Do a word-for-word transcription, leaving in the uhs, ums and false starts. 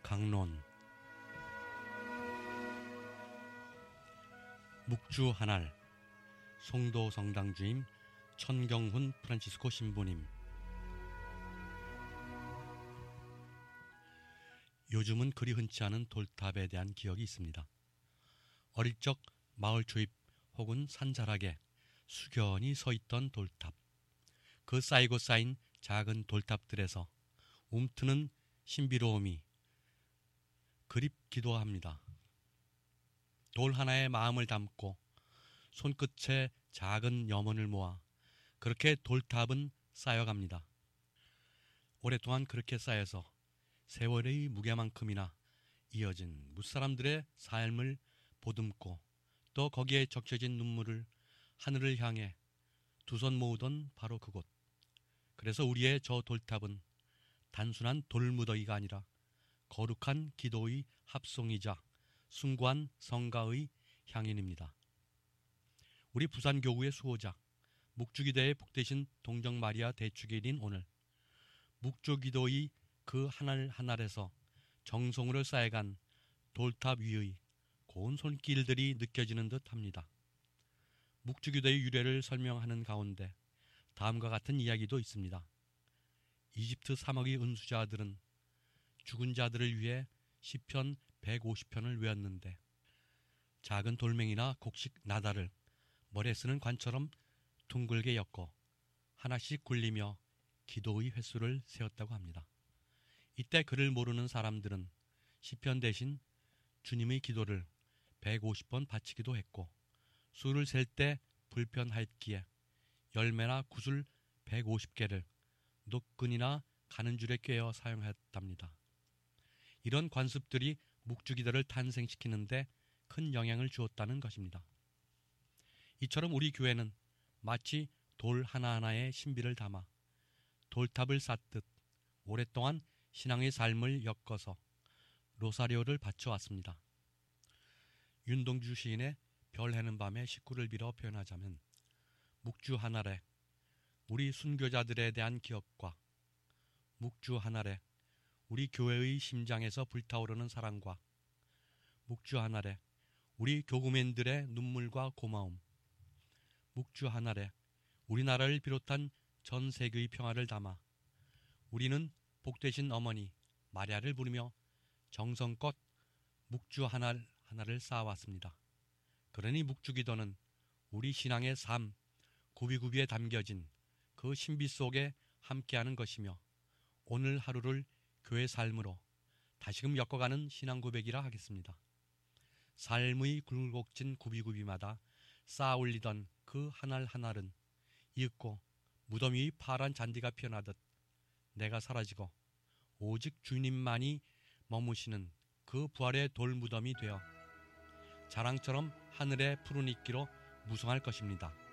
강론 묵주 한알 송도 성당 주임 천경훈 프란치스코 신부님. 요즘은 그리 흔치 않은 돌탑에 대한 기억이 있습니다. 어릴 적 마을 초입 혹은 산자락에 숙연히 서 있던 돌탑, 그 쌓이고 쌓인 작은 돌탑들에서 움트는 신비로움이 그립기도 합니다. 돌 하나에 마음을 담고 손끝에 작은 염원을 모아 그렇게 돌탑은 쌓여갑니다. 오랫동안 그렇게 쌓여서 세월의 무게만큼이나 이어진 무사람들의 삶을 보듬고 또 거기에 적셔진 눈물을 하늘을 향해 두 손 모으던 바로 그곳. 그래서 우리의 저 돌탑은 단순한 돌무더기가 아니라 거룩한 기도의 합송이자 숭고한 성가의 향연입니다. 우리 부산교구의 수호자 묵주기도의 복되신 동정마리아 대축일인 오늘, 묵주기도의 그 하날 하날에서 정성으로 쌓여간 돌탑 위의 고운 손길들이 느껴지는 듯 합니다. 묵주기도의 유래를 설명하는 가운데 다음과 같은 이야기도 있습니다. 이집트 사막의 은수자들은 죽은 자들을 위해 시편 백오십 편을 외웠는데 작은 돌멩이나 곡식 나달을 머리에 쓰는 관처럼 둥글게 엮어 하나씩 굴리며 기도의 횟수를 세었다고 합니다. 이때 그를 모르는 사람들은 시편 대신 주님의 기도를 백오십 번 바치기도 했고 수를 셀 때 불편하였기에 열매나 구슬 백오십 개를 노끈이나 가는 줄에 꿰어 사용했답니다. 이런 관습들이 묵주기도를 탄생시키는데 큰 영향을 주었다는 것입니다. 이처럼 우리 교회는 마치 돌 하나하나에 신비를 담아 돌탑을 쌓듯 오랫동안 신앙의 삶을 엮어서 로사리오를 바쳐왔습니다. 윤동주 시인의 별 해는 밤에 식구를 빌어 표현하자면 묵주 하날에 우리 순교자들에 대한 기억과 묵주 하날에 우리 교회의 심장에서 불타오르는 사랑과 묵주 하날에 우리 교구맨들의 눈물과 고마움, 묵주 하날에 우리나라를 비롯한 전 세계의 평화를 담아 우리는 복되신 어머니 마리아를 부르며 정성껏 묵주 하날 하나를 쌓아왔습니다. 그러니 묵주기도는 우리 신앙의 삶 구비구비에 담겨진 그 신비 속에 함께하는 것이며 오늘 하루를 교회 삶으로 다시금 엮어가는 신앙 고백이라 하겠습니다. 삶의 굴곡진 구비구비마다 쌓아올리던 그 하날 하날은 이윽고 무덤 위 파란 잔디가 피어나듯 내가 사라지고 오직 주님만이 머무시는 그 부활의 돌무덤이 되어 자랑처럼 하늘의 푸른 이끼로 무성할 것입니다.